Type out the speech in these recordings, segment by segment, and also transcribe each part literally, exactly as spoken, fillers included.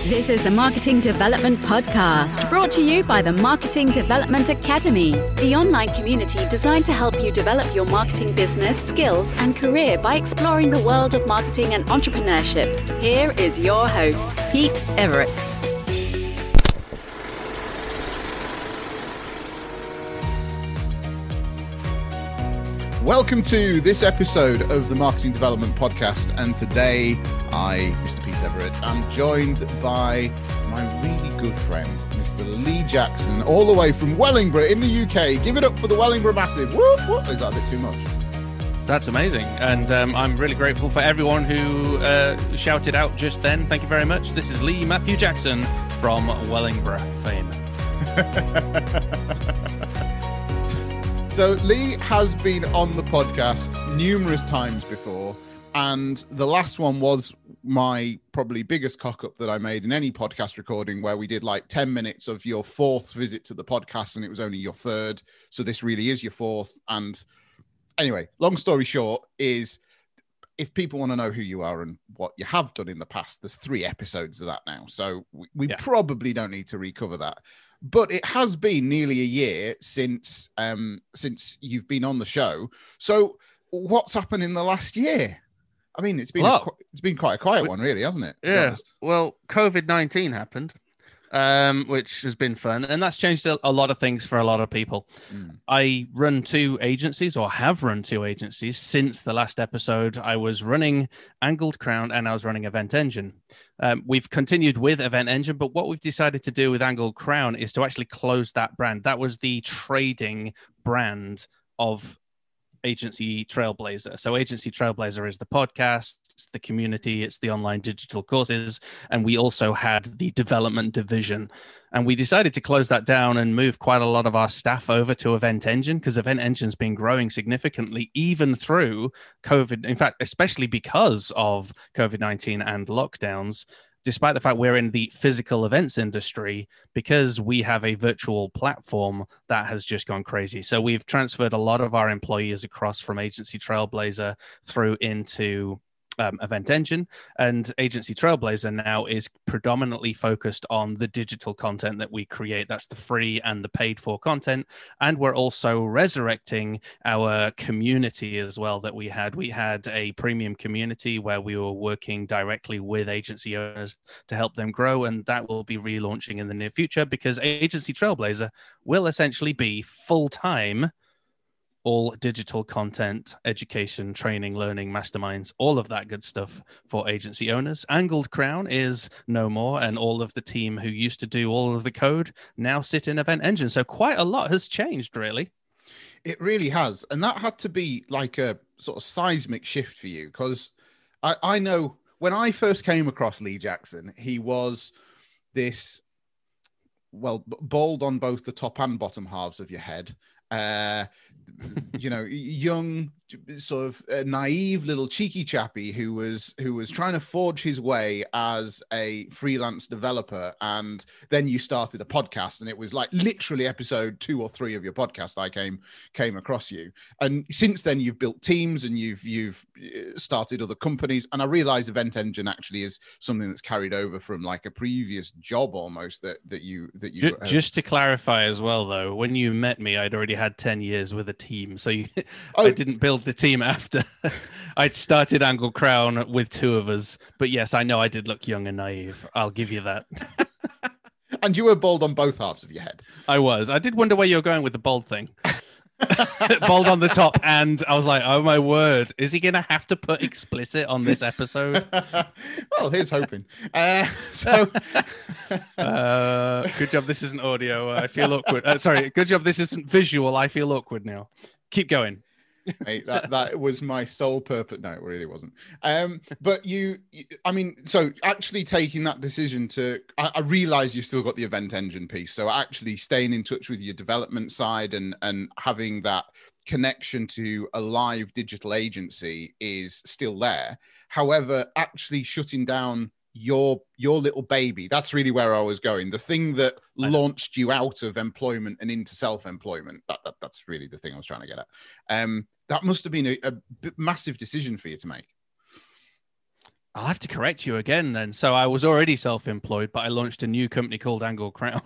This is the Marketing Development Podcast, brought to you by the Marketing Development Academy, the online community designed to help you develop your marketing business, skills, and career by exploring the world of marketing and entrepreneurship. Here is your host, Pete Everett. Welcome to this episode of the Marketing Development Podcast, and today I, Mister Pete Everett, am joined by my really good friend, Mister Lee Jackson, all the way from Wellingborough in the U K. Give it up for the Wellingborough Massive. Whoop, whoop. Is that a bit too much? That's amazing, and um, I'm really grateful for everyone who uh, shouted out just then. Thank you very much. This is Lee Matthew Jackson from Wellingborough fame. So Lee has been on the podcast numerous times before, and the last one was my probably biggest cock-up that I made in any podcast recording, where we did like ten minutes of your fourth visit to the podcast, and it was only your third. So this really is your fourth. And anyway, long story short is, if people want to know who you are and what you have done in the past, there's three episodes of that now. So we, we yeah. probably don't need to recover that. But it has been nearly a year since um, since you've been on the show. So what's happened in the last year? I mean, it's been a, it's been quite a quiet one, really, hasn't it? Yeah. Well, COVID nineteen happened, um, which has been fun, and that's changed a, a lot of things for a lot of people. Mm. I run two agencies, or have run two agencies since the last episode. I was running Angled Crown, and I was running Event Engine. Um, we've continued with Event Engine, but what we've decided to do with Angled Crown is to actually close that brand. That was the trading brand of Agency Trailblazer. So Agency Trailblazer is the podcast, it's the community, it's the online digital courses, and we also had the development division. And we decided to close that down and move quite a lot of our staff over to Event Engine, because Event Engine's been growing significantly even through COVID. In fact, especially because of COVID nineteen and lockdowns. Despite the fact we're in the physical events industry, because we have a virtual platform that has just gone crazy. So we've transferred a lot of our employees across from Agency Trailblazer through into um, Event Engine. And Agency Trailblazer now is predominantly focused on the digital content that we create. That's the free and the paid for content. And we're also resurrecting our community as well that we had. We had a premium community where we were working directly with agency owners to help them grow. And that will be relaunching in the near future, because Agency Trailblazer will essentially be full-time all digital content, education, training, learning, masterminds, all of that good stuff for agency owners. Angled Crown is no more, and all of the team who used to do all of the code now sit in Event Engine. So quite a lot has changed, really. It really has. And that had to be like a sort of seismic shift for you, because I, I know when I first came across Lee Jackson, he was this, well, bald on both the top and bottom halves of your head. Uh, you know, young, sort of uh, naive little cheeky chappy who was who was trying to forge his way as a freelance developer. And then you started a podcast, and it was like literally episode two or three of your podcast I came came across you. And since then you've built teams and you've you've started other companies. And I realize Event Engine actually is something that's carried over from like a previous job almost that that you that you just, just to clarify as well, though, when you met me, I'd already had ten years with a team, so you, oh. I didn't build the team after. I'd started Angled Crown with two of us, but yes, I know I did look young and naive. I'll give you that. And you were bald on both halves of your head. I was. I did wonder where you were going with the bald thing. Bald on the top, and I was like, oh my word, is he gonna have to put explicit on this episode? Well, here's hoping. Uh, so uh, good job this isn't audio. I feel awkward. Uh, sorry, good job this isn't visual. I feel awkward now. Keep going. Mate, that that was my sole purpose. No, it really wasn't. Um, but you, I mean, so actually taking that decision to, I, I realize you've still got the Event Engine piece. So actually staying in touch with your development side and and having that connection to a live digital agency is still there. However, actually shutting down your your little baby, that's really where I was going. The thing that launched you out of employment and into self-employment, that, that that's really the thing I was trying to get at. Um, that must have been a, a massive decision for you to make. I'll have to correct you again then. So I was already self-employed, but I launched a new company called Angled Crown.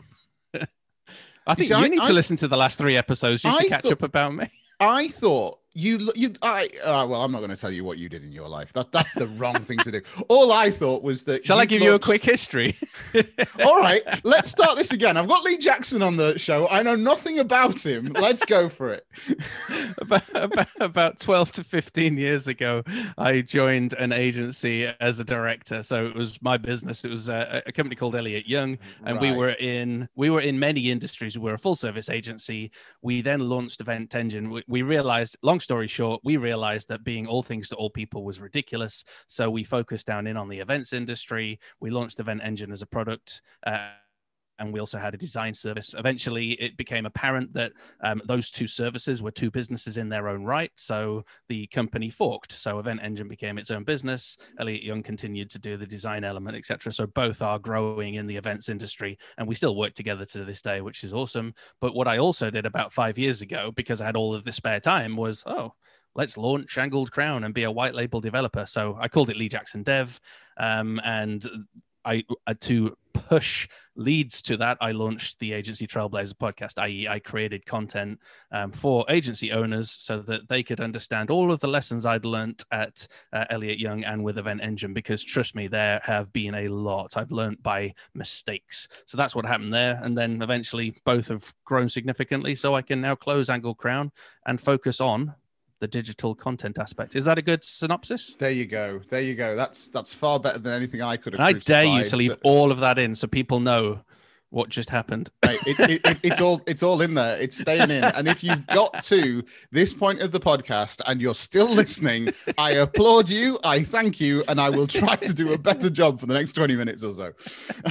I think you, see, you I, need I, to listen to the last three episodes just I to catch thought, up about me. I thought you, you, I, uh, well, I'm not going to tell you what you did in your life. That That's the wrong thing to do. All I thought was that. Shall I give launched... you a quick history? All right, let's start this again. I've got Lee Jackson on the show. I know nothing about him. Let's go for it. about, about, about twelve to fifteen years ago, I joined an agency as a director. So it was my business. It was a, a company called Elliott Young, and right. we were in we were in many industries. We were a full service agency. We then launched Event Engine. We, we realized, long story short, we realized that being all things to all people was ridiculous. So we focused down in on the events industry. We launched Event Engine as a product. Uh, And we also had a design service. Eventually, it became apparent that um, those two services were two businesses in their own right. So the company forked. So Event Engine became its own business. Elliott Young continued to do the design element, et cetera. So both are growing in the events industry. And we still work together to this day, which is awesome. But what I also did about five years ago, because I had all of this spare time, was, oh, let's launch Angled Crown and be a white label developer. So I called it Lee Jackson Dev. Um, and I, uh, to push leads to that, I launched the Agency Trailblazer podcast, that is I created content um, for agency owners so that they could understand all of the lessons I'd learned at uh, Elliott Young and with Event Engine, because trust me, there have been a lot I've learned by mistakes. So that's what happened there. And then eventually both have grown significantly. So I can now close Angled Crown and focus on the digital content aspect. Is that a good synopsis? There you go. There you go. That's that's far better than anything I could have. And I dare you to leave that... all of that in so people know what just happened. Right, it, it, it, it's all it's all in there. It's staying in. And if you've got to this point of the podcast and you're still listening, I applaud you. I thank you, and I will try to do a better job for the next twenty minutes or so.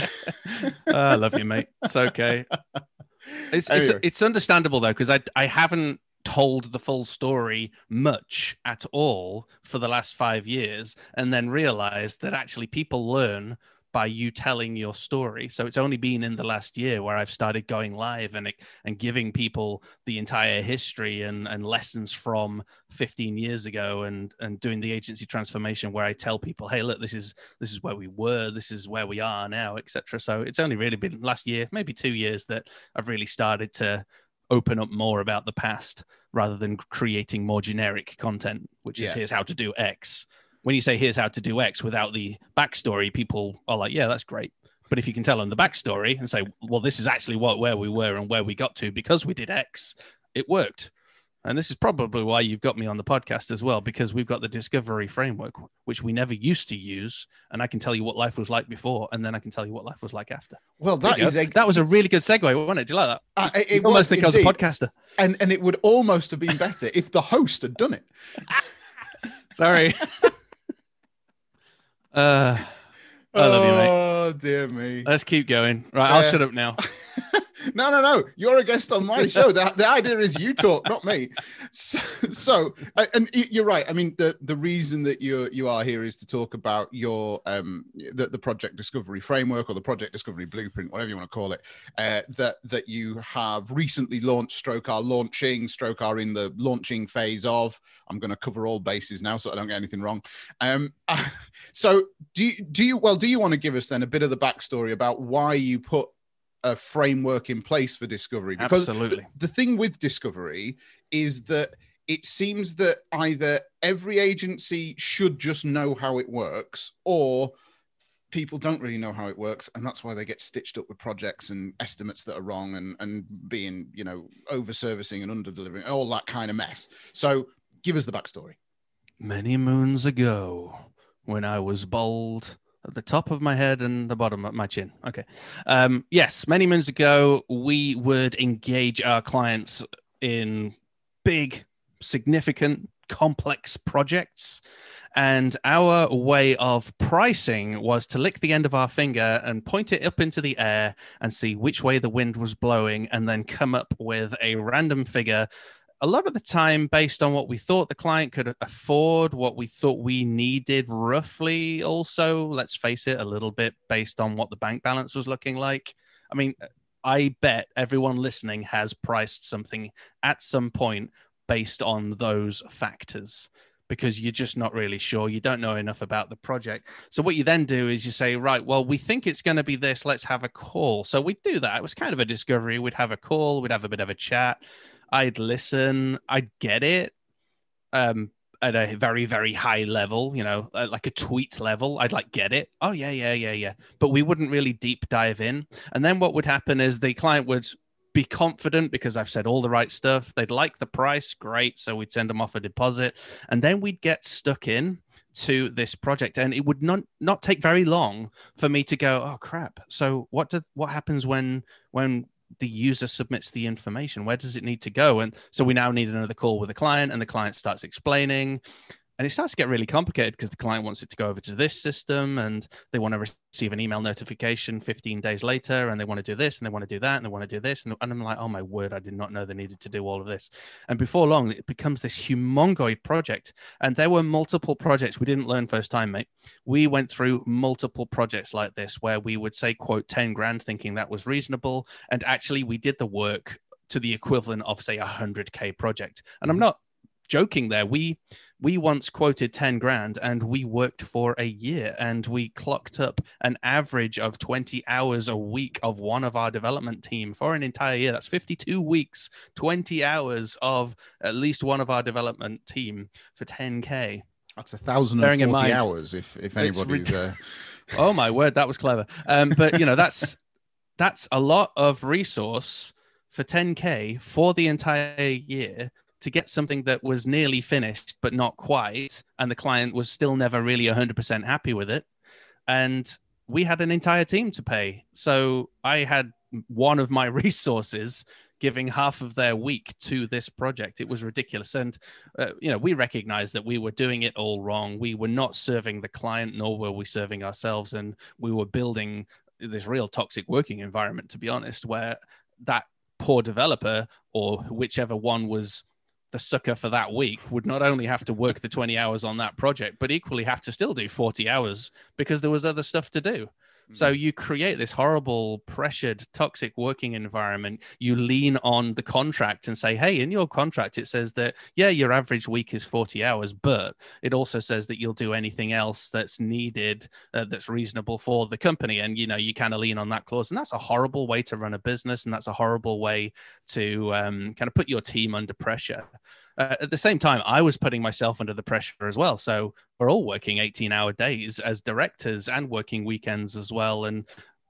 oh, I love you, mate. It's okay. It's anyway. it's, it's understandable though, because I I haven't told the full story much at all for the last five years and then realized that actually people learn by you telling your story. So it's only been in the last year where I've started going live and and giving people the entire history and, and lessons from fifteen years ago and, and doing the agency transformation where I tell people, hey, look, this is this is where we were, this is where we are now, et cetera. So it's only really been last year, maybe two years that I've really started to open up more about the past rather than creating more generic content, which yeah. is here's how to do X. When you say here's how to do X without the backstory, people are like, yeah, that's great. But if you can tell them the backstory and say, well, this is actually what where we were and where we got to because we did X, it worked. And this is probably why you've got me on the podcast as well, because we've got the discovery framework, which we never used to use. And I can tell you what life was like before, and then I can tell you what life was like after. Well, that is a... that was a really good segue, wasn't it? Do you like that? Uh, it, it almost was, think indeed. I was a podcaster. And, and it would almost have been better if the host had done it. Sorry. uh, I love you, mate. Oh, dear me. Let's keep going. Right, I'll uh, shut up now. No, no, no. You're a guest on my show. The, the idea is you talk, not me. So, so, and you're right. I mean, the, the reason that you you are here is to talk about your um the, the project discovery framework or the project discovery blueprint, whatever you want to call it, uh, that that you have recently launched, stroke are launching, stroke are in the launching phase of. I'm going to cover all bases now so I don't get anything wrong. Um, uh, so do you, do you well do you want to give us then a bit of the backstory about why you put a framework in place for discovery? Because Absolutely. The, the thing with discovery is that it seems that either every agency should just know how it works, or people don't really know how it works, and that's why they get stitched up with projects and estimates that are wrong and and being, you know, over servicing and under delivering, all that kind of mess. So give us the backstory. Many moons ago, when I was bald at the top of my head and the bottom of my chin. Okay. Um, yes, many moons ago, we would engage our clients in big, significant, complex projects. And our way of pricing was to lick the end of our finger and point it up into the air and see which way the wind was blowing, and then come up with a random figure, a lot of the time based on what we thought the client could afford, what we thought we needed roughly. Also, let's face it, a little bit based on what the bank balance was looking like. I mean, I bet everyone listening has priced something at some point based on those factors. because you're just not really sure. You don't know enough about the project. So what you then do is you say, right, well, we think it's going to be this. Let's have a call. So we do that. It was kind of a discovery. We'd have a call. We'd have a bit of a chat. I'd listen. I'd get it. Um, at a very, very high level, you know, like a tweet level, I'd like get it. Oh, yeah, yeah, yeah, yeah. But we wouldn't really deep dive in. And then what would happen is the client would be confident because I've said all the right stuff. They'd like the price. Great. So we'd send them off a deposit. And then we'd get stuck in to this project. And it would not, not take very long for me to go, oh, crap. So what do, what happens when, when, the user submits the information? Where does it need to go? And so we now need another call with the client, and the client starts explaining, and it starts to get really complicated because the client wants it to go over to this system, and they want to receive an email notification fifteen days later, and they want to do this, and they want to do that, and they want to do this. And, and I'm like, oh my word, I did not know they needed to do all of this. And before long, it becomes this humongoid project. And there were multiple projects. We didn't learn first time, mate. We went through multiple projects like this where we would say, quote, ten grand, thinking that was reasonable. And actually we did the work to the equivalent of, say, a one hundred K project. And I'm not joking there. We we once quoted ten grand, and we worked for a year, and we clocked up an average of twenty hours a week of one of our development team for an entire year. That's fifty-two weeks, twenty hours of at least one of our development team for ten K. That's a thousand and forty hours if if anybody's uh... Oh my word, that was clever. Um but you know, that's that's a lot of resource for ten K for the entire year to get something that was nearly finished, but not quite. And the client was still never really one hundred percent happy with it. And we had an entire team to pay. So I had one of my resources giving half of their week to this project. It was ridiculous. And, uh, you know, we recognized that we were doing it all wrong. We were not serving the client, nor were we serving ourselves. And we were building this real toxic working environment, to be honest, where that poor developer, or whichever one was the sucker for that week, would not only have to work the twenty hours on that project, but equally have to still do forty hours because there was other stuff to do. Mm-hmm. So you create this horrible, pressured, toxic working environment. You lean on the contract and say, hey, in your contract, it says that, yeah, your average week is forty hours, but it also says that you'll do anything else that's needed, uh, that's reasonable for the company. And, you know, you kind of lean on that clause. And that's a horrible way to run a business. And that's a horrible way to um, kind of put your team under pressure. Uh, at the same time, I was putting myself under the pressure as well. So we're all working eighteen hour days as directors and working weekends as well. And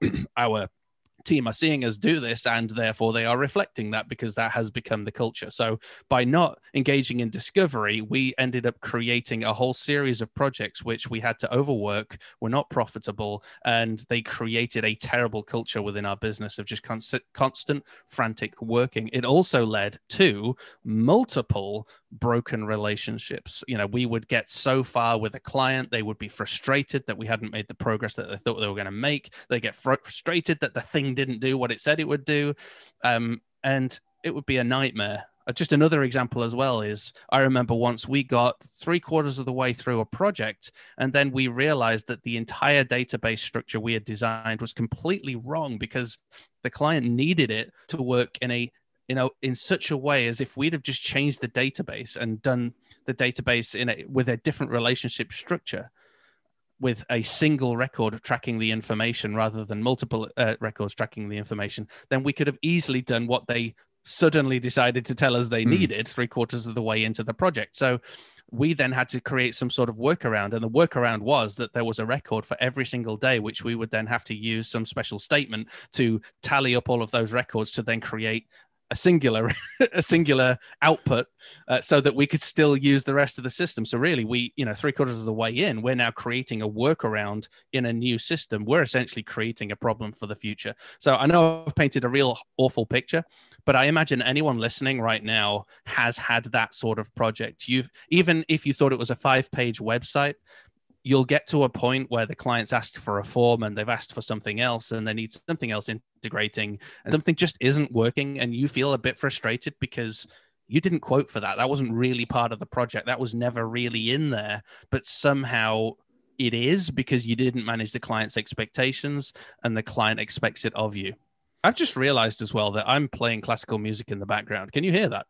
our team are seeing us do this, and therefore they are reflecting that because that has become the culture. So by not engaging in discovery, we ended up creating a whole series of projects which we had to overwork, were not profitable, and they created a terrible culture within our business of just constant, constant frantic working. It also led to multiple broken relationships. You know, we would get so far with a client, they would be frustrated that we hadn't made the progress that they thought they were going to make. They get frustrated that the thing didn't do what it said it would do. Um, and it would be a nightmare. Uh, just another example as well is I remember once we got three quarters of the way through a project, and then we realized that the entire database structure we had designed was completely wrong because the client needed it to work in a you know, in such a way as if we'd have just changed the database and done the database in a, with a different relationship structure, with a single record tracking the information rather than multiple uh, records tracking the information, then we could have easily done what they suddenly decided to tell us they mm. needed three quarters of the way into the project. So we then had to create some sort of workaround. And the workaround was that there was a record for every single day, which we would then have to use some special statement to tally up all of those records to then create a singular a singular output uh, so that we could still use the rest of the system. So really, we, you know, three quarters of the way in, we're now creating a workaround in a new system. We're essentially creating a problem for the future. So I know I've painted a real awful picture, but I imagine anyone listening right now has had that sort of project. You've, even if you thought it was a five-page website, you'll get to a point where the client's asked for a form and they've asked for something else and they need something else integrating and something just isn't working, and you feel a bit frustrated because you didn't quote for that. That wasn't really part of the project. That was never really in there, but somehow it is because you didn't manage the client's expectations and the client expects it of you. I've just realized as well that I'm playing classical music in the background. Can you hear that?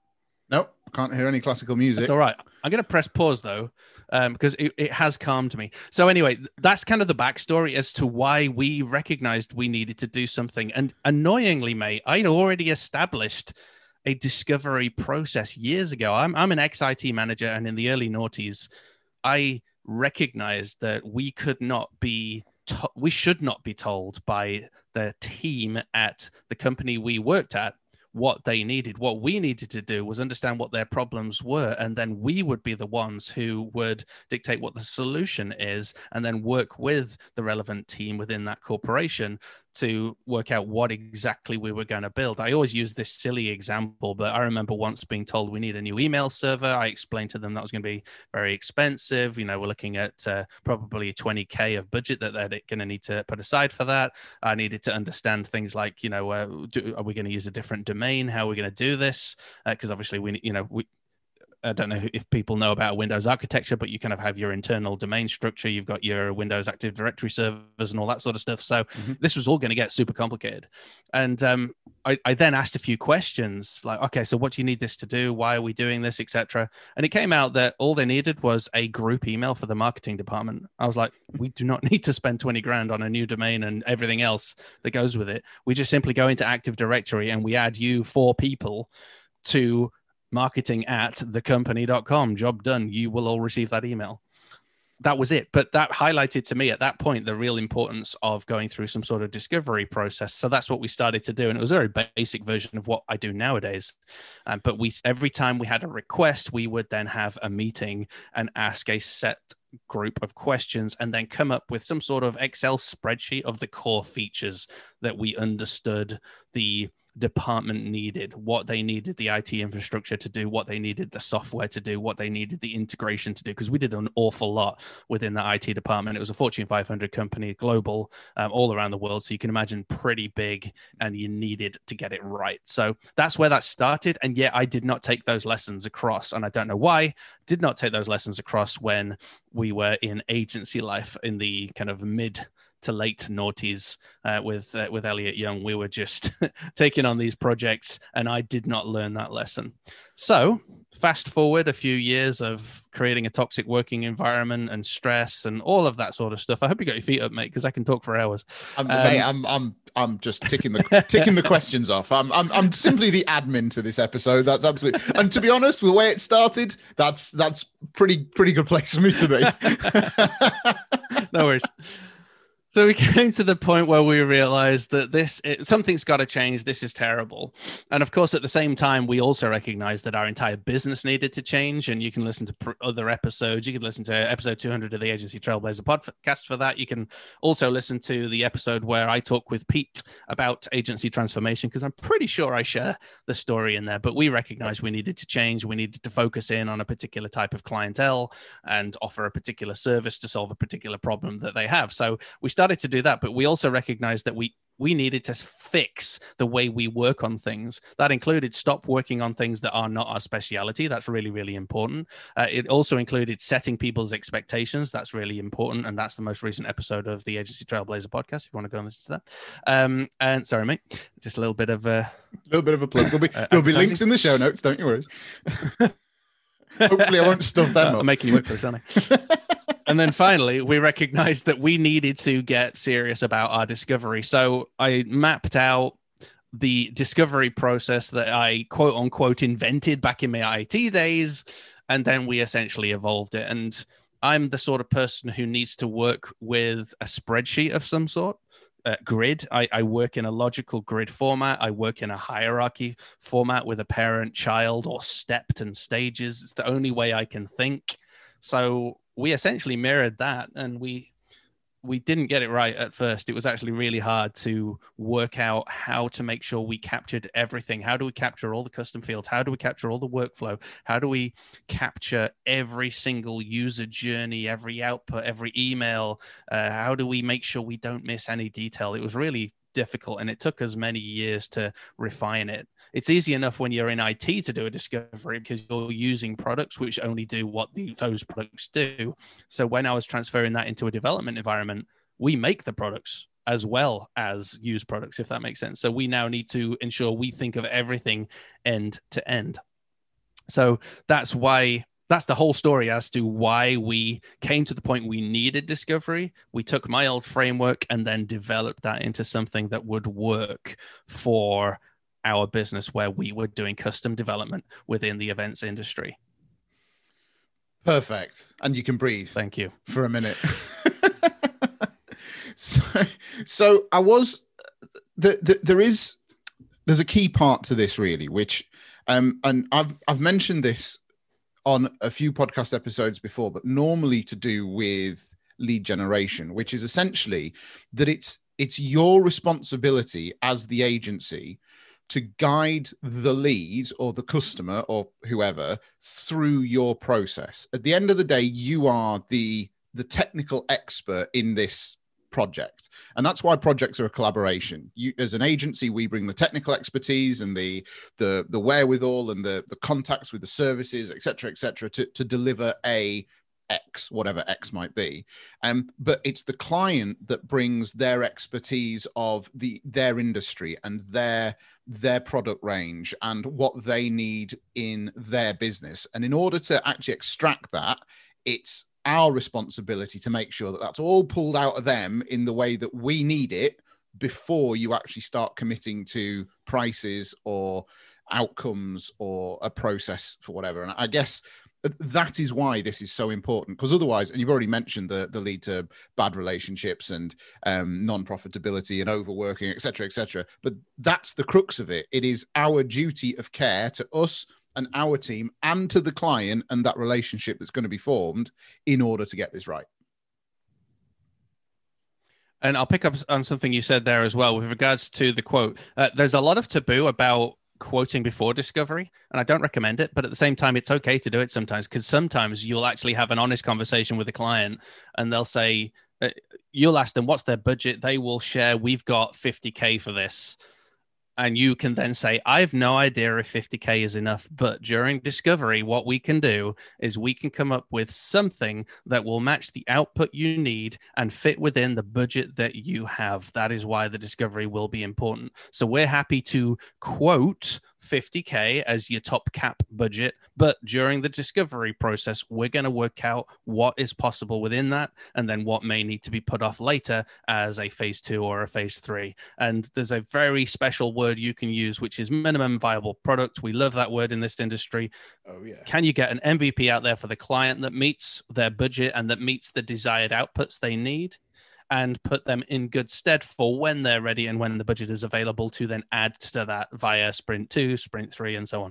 Nope, I can't hear any classical music. It's all right. I'm going to press pause though, um, because it, it has calmed me. So anyway, that's kind of the backstory as to why we recognized we needed to do something. And annoyingly, mate, I'd already established a discovery process years ago. I'm, I'm an ex-I T manager, and in the early noughties, I recognized that we could not be, to- we should not be told by the team at the company we worked at what they needed. What we needed to do was understand what their problems were, and then we would be the ones who would dictate what the solution is, and then work with the relevant team within that corporation to work out what exactly we were going to build. I always use this silly example, but I remember once being told we need a new email server. I explained to them that was going to be very expensive. You know, we're looking at uh, probably twenty K of budget that they're going to need to put aside for that. I needed to understand things like, you know, uh, do, are we going to use a different domain? How are we going to do this? Because uh, obviously we, you know, we, I don't know if people know about Windows architecture, but you kind of have your internal domain structure. You've got your Windows Active Directory servers and all that sort of stuff. So mm-hmm. this was all going to get super complicated. And um, I, I then asked a few questions like, okay, so what do you need this to do? Why are we doing this, et cetera? And it came out that all they needed was a group email for the marketing department. I was like, we do not need to spend twenty grand on a new domain and everything else that goes with it. We just simply go into Active Directory and we add you four people to marketing at the company dot com. Job done. You will all receive that email. That was it. But that highlighted to me at that point the real importance of going through some sort of discovery process. So that's what we started to do. And it was a very basic version of what I do nowadays. Um, but we every time we had a request, we would then have a meeting and ask a set group of questions and then come up with some sort of Excel spreadsheet of the core features that we understood the department needed, what they needed the I T infrastructure to do, what they needed the software to do, what they needed the integration to do, because we did an awful lot within the I T department. It was a Fortune five hundred company, global, um, all around the world. So you can imagine pretty big, and you needed to get it right. So that's where that started. And yet I did not take those lessons across. And I don't know why, did not take those lessons across when we were in agency life in the kind of mid to late noughties uh, with uh, with Elliot Young. We were just taking on these projects, and I did not learn that lesson. So fast forward a few years of creating a toxic working environment and stress and all of that sort of stuff. I hope you got your feet up, mate, because I can talk for hours. I'm, um, mate, I'm I'm I'm just ticking the ticking the questions off. I'm I'm I'm simply the admin to this episode. That's absolutely. And to be honest, the way it started, that's that's pretty pretty good place for me to be. No worries. So we came to the point where we realized that this it, something's got to change. This is terrible. And of course, at the same time, we also recognized that our entire business needed to change. And you can listen to pr- other episodes. You can listen to episode two hundred of the Agency Trailblazer podcast for that. You can also listen to the episode where I talk with Pete about agency transformation, because I'm pretty sure I share the story in there. But we recognized we needed to change. We needed to focus in on a particular type of clientele and offer a particular service to solve a particular problem that they have. So we started to do that, but we also recognized that we we needed to fix the way we work on things. That included stop working on things that are not our speciality. That's really, really important. Uh, it also included setting people's expectations. That's really important. And that's the most recent episode of the Agency Trailblazer podcast, if you want to go and listen to that. Um, and sorry, mate, just a little bit of a... Uh, little bit of a plug. There'll be, uh, there'll be links in the show notes, don't you worry. Hopefully I won't stuff them uh, up. I'm making you work for this, aren't I? And then finally, we recognized that we needed to get serious about our discovery. So I mapped out the discovery process that I quote unquote invented back in my I T days. And then we essentially evolved it. And I'm the sort of person who needs to work with a spreadsheet of some sort. Uh, grid. I, I work in a logical grid format. I work in a hierarchy format with a parent, child, or stepped and stages. It's the only way I can think. So we essentially mirrored that, and we we didn't get it right at first. It was actually really hard to work out how to make sure we captured everything. How do we capture all the custom fields? How do we capture all the workflow? How do we capture every single user journey, every output, every email? Uh, how do we make sure we don't miss any detail? It was really difficult, and it took us many years to refine it. It's easy enough when you're in I T to do a discovery because you're using products which only do what the, those products do. So when I was transferring that into a development environment, we make the products as well as use products, if that makes sense. So we now need to ensure we think of everything end to end. So that's why, that's the whole story as to why we came to the point we needed discovery. We took my old framework and then developed that into something that would work for our business, where we were doing custom development within the events industry. Perfect. And you can breathe. Thank you. For a minute. so, so I was, the, the, there is, there's a key part to this really, which, um, and I've, I've mentioned this on a few podcast episodes before, but normally to do with lead generation, which is essentially that it's, it's your responsibility as the agency to guide the lead or the customer or whoever through your process. At the end of the day, you are the, the technical expert in this project. And that's why projects are a collaboration. You, as an agency, we bring the technical expertise and the, the, the wherewithal and the, the contacts with the services, et cetera, et cetera, to, to deliver a X, whatever X might be. Um, but it's the client that brings their expertise of the their industry and their their product range and what they need in their business. And in order to actually extract that, it's our responsibility to make sure that that's all pulled out of them in the way that we need it before you actually start committing to prices or outcomes or a process for whatever. And I guess that is why this is so important, because otherwise, and you've already mentioned the, the lead to bad relationships and um, non-profitability and overworking, et cetera, et cetera. But that's the crux of it. It is our duty of care to us and our team and to the client and that relationship that's going to be formed in order to get this right. And I'll pick up on something you said there as well with regards to the quote. Uh, there's a lot of taboo about quoting before discovery, and I don't recommend it, but at the same time, it's okay to do it sometimes, because sometimes you'll actually have an honest conversation with a client and they'll say, uh, you'll ask them what's their budget. They will share, we've got fifty K for this. And you can then say, I have no idea if fifty K is enough, but during discovery, what we can do is we can come up with something that will match the output you need and fit within the budget that you have. That is why the discovery will be important. So we're happy to quote fifty K as your top cap budget, but during the discovery process, we're going to work out what is possible within that and then what may need to be put off later as a phase two or a phase three. And there's a very special word you can use, which is minimum viable product. We love that word in this industry. Oh yeah. Can you get an M V P out there for the client that meets their budget and that meets the desired outputs they need, and put them in good stead for when they're ready and when the budget is available to then add to that via sprint two, sprint three, and so on?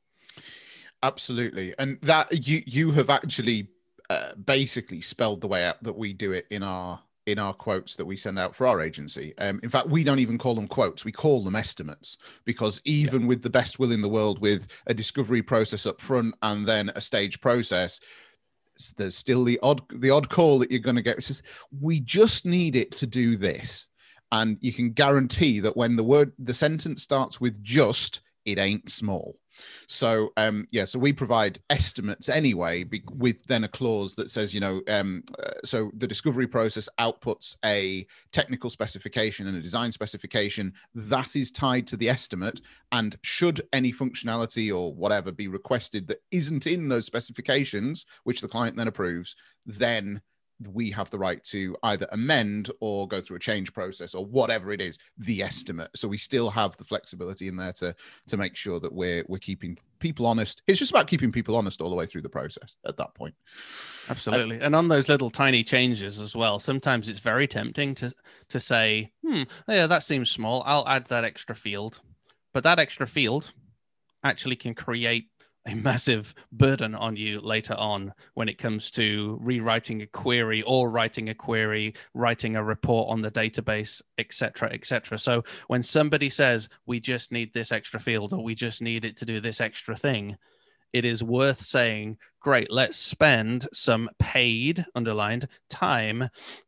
Absolutely. And that you you have actually uh, basically spelled the way out that we do it in our in our quotes that we send out for our agency. Um, in fact, we don't even call them quotes. We call them estimates, because even yeah. with the best will in the world, with a discovery process up front and then a stage process, there's still the odd the odd call that you're going to get. It says, we just need it to do this. And you can guarantee that when the word, the sentence starts with just, it ain't small. So, um, yeah, so we provide estimates anyway, be, with then a clause that says, you know, um, uh, so the discovery process outputs a technical specification and a design specification that is tied to the estimate. And should any functionality or whatever be requested that isn't in those specifications, which the client then approves, then we have the right to either amend or go through a change process or whatever it is, the estimate. So we still have the flexibility in there to to make sure that we're we're keeping people honest. It's just about keeping people honest all the way through the process at that point. Absolutely. Uh, and on those little tiny changes as well, sometimes it's very tempting to to say, hmm, yeah, that seems small. I'll add that extra field. But that extra field actually can create a massive burden on you later on when it comes to rewriting a query or writing a query, writing a report on the database, et cetera, et cetera. So when somebody says, we just need this extra field or we just need it to do this extra thing, it is worth saying, great, let's spend some paid, underlined, time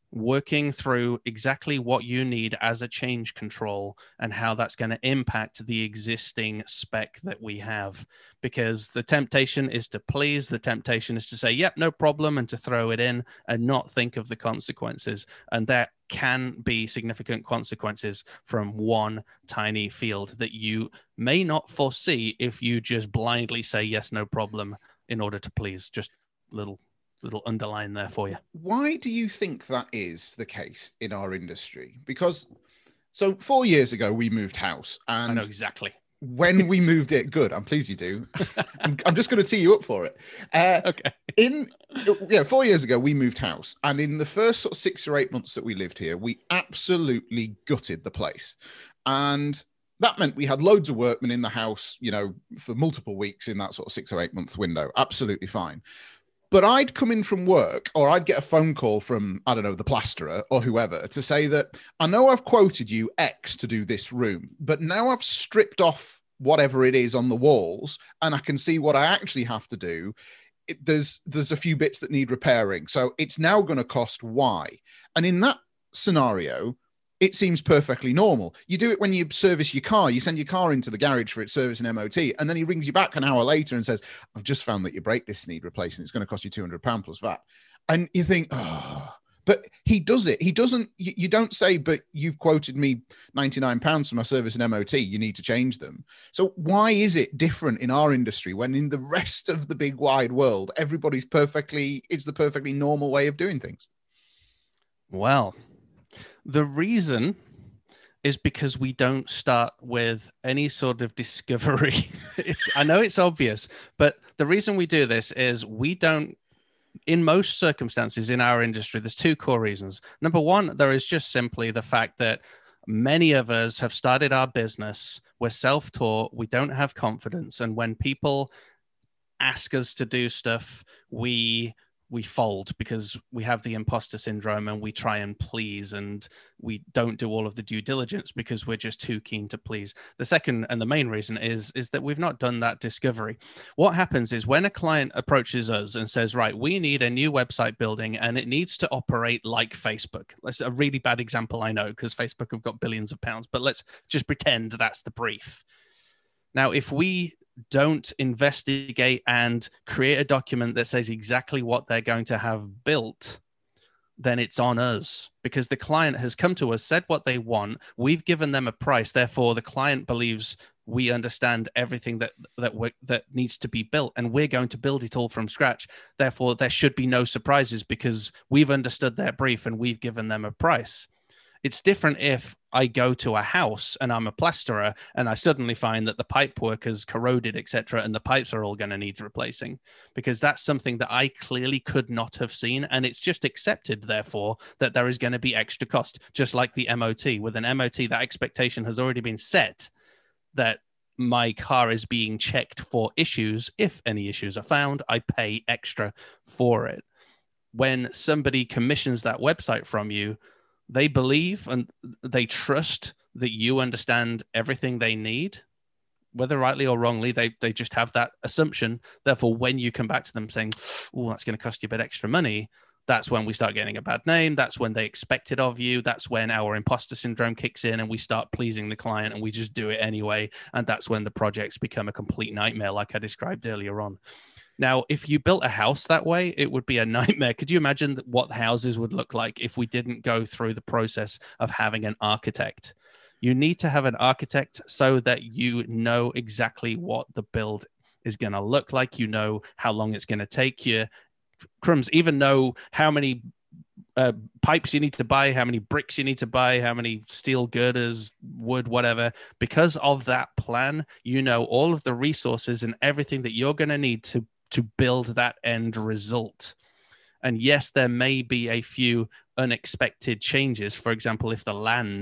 working through exactly what you need as a change control and how that's going to impact the existing spec that we have. Because the temptation is to please, the temptation is to say, yep, no problem, and to throw it in and not think of the consequences. And there can be significant consequences from one tiny field that you may not foresee if you just blindly say, yes, no problem, in order to please. Just little little underline there for you. Why do you think that is the case in our industry? Because so four years ago we moved house, and I know exactly. When we moved it, good. I'm pleased you do. I'm, I'm just going to tee you up for it. Uh, okay. In yeah, four years ago we moved house, and in the first sort of six or eight months that we lived here, we absolutely gutted the place, and that meant we had loads of workmen in the house, you know, for multiple weeks in that sort of six or eight month window. Absolutely fine. But I'd come in from work, or I'd get a phone call from, I don't know, the plasterer or whoever to say that, I know I've quoted you X to do this room, but now I've stripped off whatever it is on the walls and I can see what I actually have to do. It, there's, there's a few bits that need repairing. So it's now going to cost Y. And in that scenario, it seems perfectly normal. You do it when you service your car. You send your car into the garage for its service and M O T, and then he rings you back an hour later and says, I've just found that your brake discs need replacing. It's going to cost you two hundred pounds plus V A T. And you think, oh, but he does it. He doesn't, you, you don't say, but you've quoted me ninety-nine pounds for my service and M O T. You need to change them. So why is it different in our industry when in the rest of the big wide world, everybody's perfectly, it's the perfectly normal way of doing things? Well, the reason is because we don't start with any sort of discovery. It's, I know it's obvious, but the reason we do this is we don't, in most circumstances in our industry, there's two core reasons. Number one, there is just simply the fact that many of us have started our business. We're self-taught. We don't have confidence. And when people ask us to do stuff, we we fold because we have the imposter syndrome and we try and please, and we don't do all of the due diligence because we're just too keen to please. The second and the main reason is, is that we've not done that discovery. What happens is when a client approaches us and says, right, we need a new website building and it needs to operate like Facebook. That's a really bad example, I know, because Facebook have got billions of pounds, but let's just pretend that's the brief. Now, if we don't investigate and create a document that says exactly what they're going to have built, then it's on us, because the client has come to us, said what they want. We've given them a price. Therefore, the client believes we understand everything that that we, that needs to be built, and we're going to build it all from scratch. Therefore, there should be no surprises because we've understood their brief and we've given them a price. It's different if I go to a house and I'm a plasterer and I suddenly find that the pipe work has corroded, et cetera, and the pipes are all going to need replacing, because that's something that I clearly could not have seen. And it's just accepted, therefore, that there is going to be extra cost, just like the M O T. With an M O T, that expectation has already been set that my car is being checked for issues. If any issues are found, I pay extra for it. When somebody commissions that website from you, they believe and they trust that you understand everything they need, whether rightly or wrongly. They they just have that assumption. Therefore, when you come back to them saying, oh, that's going to cost you a bit extra money, that's when we start getting a bad name. That's when they expect it of you. That's when our imposter syndrome kicks in and we start pleasing the client and we just do it anyway. And that's when the projects become a complete nightmare, like I described earlier on. Now, if you built a house that way, it would be a nightmare. Could you imagine what houses would look like if we didn't go through the process of having an architect? You need to have an architect so that you know exactly what the build is going to look like. You know how long it's going to take you. Crumbs, even know how many uh, pipes you need to buy, how many bricks you need to buy, how many steel girders, wood, whatever. Because of that plan, you know all of the resources and everything that you're going to need to to build that end result. And yes, there may be a few unexpected changes. For example, if the land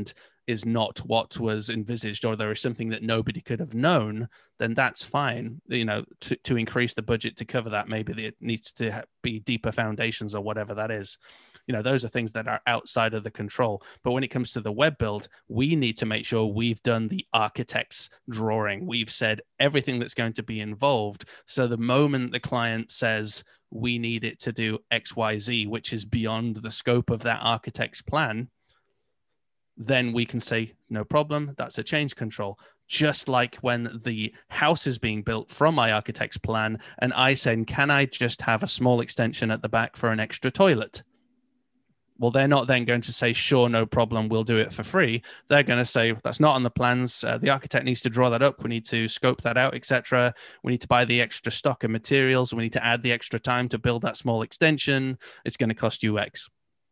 is not what was envisaged, or there is something that nobody could have known, then that's fine. You know, to, to increase the budget to cover that, maybe it needs to be deeper foundations or whatever that is. You know, those are things that are outside of the control. But when it comes to the web build, we need to make sure we've done the architect's drawing. We've said everything that's going to be involved. So the moment the client says, we need it to do X, Y, Z, which is beyond the scope of that architect's plan, then we can say, no problem, that's a change control. Just like when the house is being built from my architect's plan, and I said, can I just have a small extension at the back for an extra toilet? Well, they're not then going to say, sure, no problem, we'll do it for free. They're going to say, that's not on the plans. Uh, the architect needs to draw that up. We need to scope that out, et cetera. We need to buy the extra stock of materials. We need to add the extra time to build that small extension. It's going to cost you X.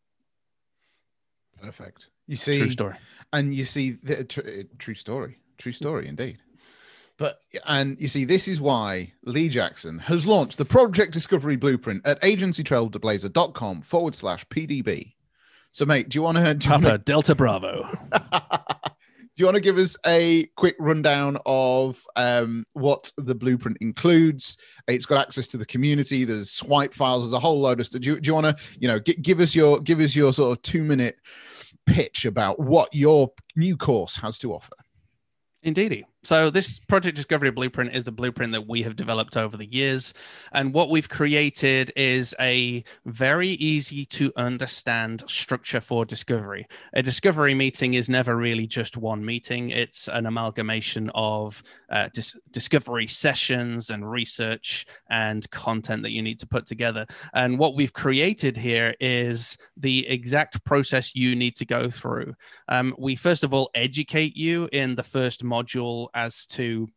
Perfect. You see, true story. And you see, the, tr- true story, true story indeed. But, and you see, this is why Lee Jackson has launched the Project Discovery Blueprint at agency trailblazer.com forward slash PDB. So, mate, do you want to... Papa wanna, Delta Bravo. do you want to give us a quick rundown of um, what the blueprint includes? It's got access to the community. There's swipe files. There's a whole load of stuff. Do you, do you want to, you know, g- give us your give us your sort of two minute pitch about what your new course has to offer? Indeedy. So this Project Discovery Blueprint is the blueprint that we have developed over the years. And what we've created is a very easy to understand structure for discovery. A discovery meeting is never really just one meeting. It's an amalgamation of uh, dis- discovery sessions and research and content that you need to put together. And what we've created here is the exact process you need to go through. Um, we first of all educate you in the first module as to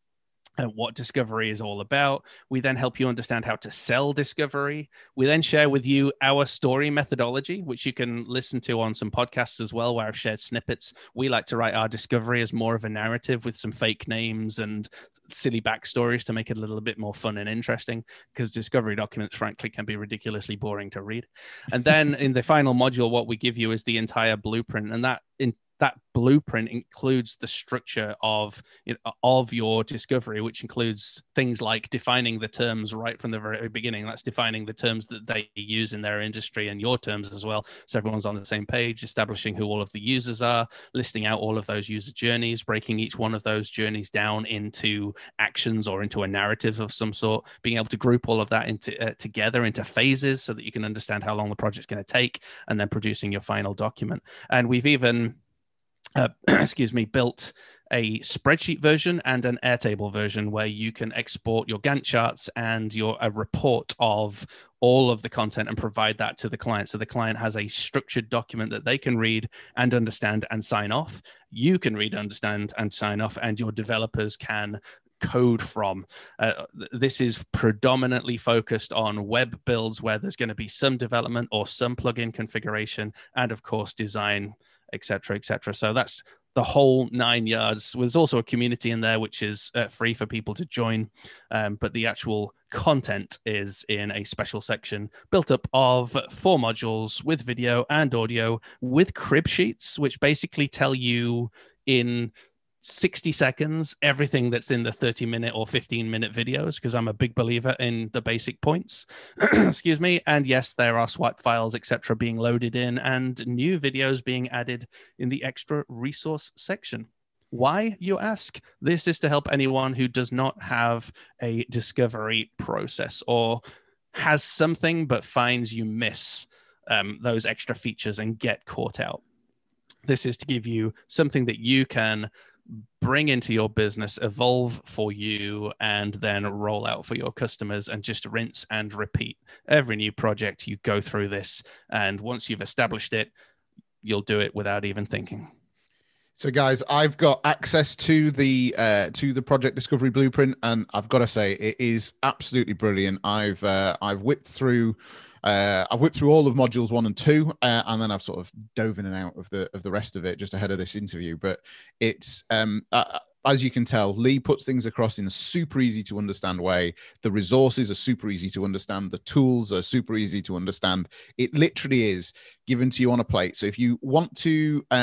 uh, what discovery is all about. We then help you understand how to sell discovery. We then share with you our story methodology, which you can listen to on some podcasts as well, where I've shared snippets. We like to write our discovery as more of a narrative with some fake names and silly backstories to make it a little bit more fun and interesting, because discovery documents, frankly, can be ridiculously boring to read. And then in the final module, what we give you is the entire blueprint, and that in that blueprint includes the structure of, you know, of your discovery, which includes things like defining the terms right from the very beginning. That's defining the terms that they use in their industry and your terms as well, so everyone's on the same page, establishing who all of the users are, listing out all of those user journeys, breaking each one of those journeys down into actions or into a narrative of some sort, being able to group all of that into uh, together into phases so that you can understand how long the project's going to take, and then producing your final document. And we've even Uh, excuse me, built a spreadsheet version and an Airtable version where you can export your Gantt charts and your a report of all of the content and provide that to the client. So the client has a structured document that they can read and understand and sign off. You can read, understand, and sign off, and your developers can code from. Uh, this is predominantly focused on web builds where there's going to be some development or some plugin configuration, and of course design, et cetera, et cetera. So that's the whole nine yards. There's also a community in there, which is uh, free for people to join. Um, but the actual content is in a special section built up of four modules with video and audio with crib sheets, which basically tell you in sixty seconds everything that's in the thirty minute or fifteen minute videos, because I'm a big believer in the basic points. Excuse me. And yes, there are swipe files, et cetera, being loaded in, and new videos being added in the extra resource section. Why, you ask? This is to help anyone who does not have a discovery process or has something but finds you miss um, those extra features and get caught out. This is to give you something that you can bring into your business, evolve for you, and then roll out for your customers, and just rinse and repeat. Every new project, you go through this, and once you've established it, you'll do it without even thinking. So, guys, I've got access to the uh, to the Project Discovery Blueprint, and I've got to say it is absolutely brilliant. I've uh, I've whipped through. Uh, I've whipped through all of modules one and two, uh, and then I've sort of dove in and out of the of the rest of it just ahead of this interview. But it's um, uh, as you can tell, Lee puts things across in a super easy to understand way. The resources are super easy to understand. The tools are super easy to understand. It literally is given to you on a plate. So if you want to, um,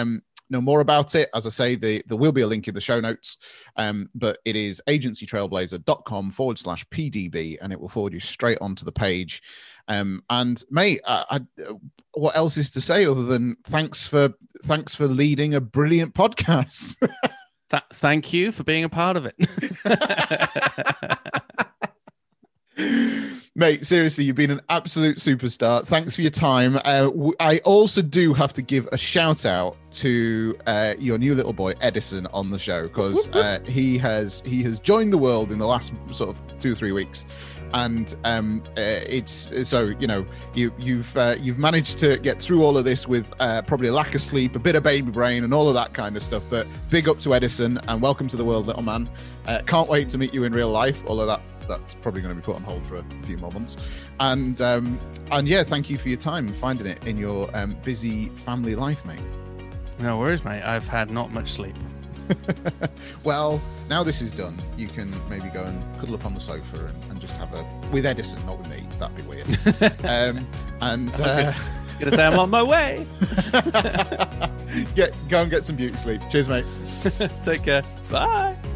know more about it, as I say, the, there will be a link in the show notes, um, but it is agencytrailblazer.com forward slash PDB, and it will forward you straight onto the page. Um, and mate, I, I, what else is to say other than thanks for thanks for leading a brilliant podcast. Th- thank you for being a part of it. Mate, seriously, you've been an absolute superstar. Thanks for your time. Uh, w- I also do have to give a shout out to uh, your new little boy Edison on the show, because uh, he has he has joined the world in the last sort of two or three weeks, and um, uh, it's so you know you you've uh, you've managed to get through all of this with uh, probably a lack of sleep, a bit of baby brain, and all of that kind of stuff. But big up to Edison, and welcome to the world, little man. Uh, can't wait to meet you in real life, although that. That's probably going to be put on hold for a few more months. And um, and yeah, thank you for your time and finding it in your um, busy family life, mate. No worries, mate. I've had not much sleep. Well, now this is done, you can maybe go and cuddle up on the sofa and, and just have a... With Edison, not with me. That'd be weird. um, and... Uh, going to say I'm on my way. Get Go and get some beauty sleep. Cheers, mate. Take care. Bye.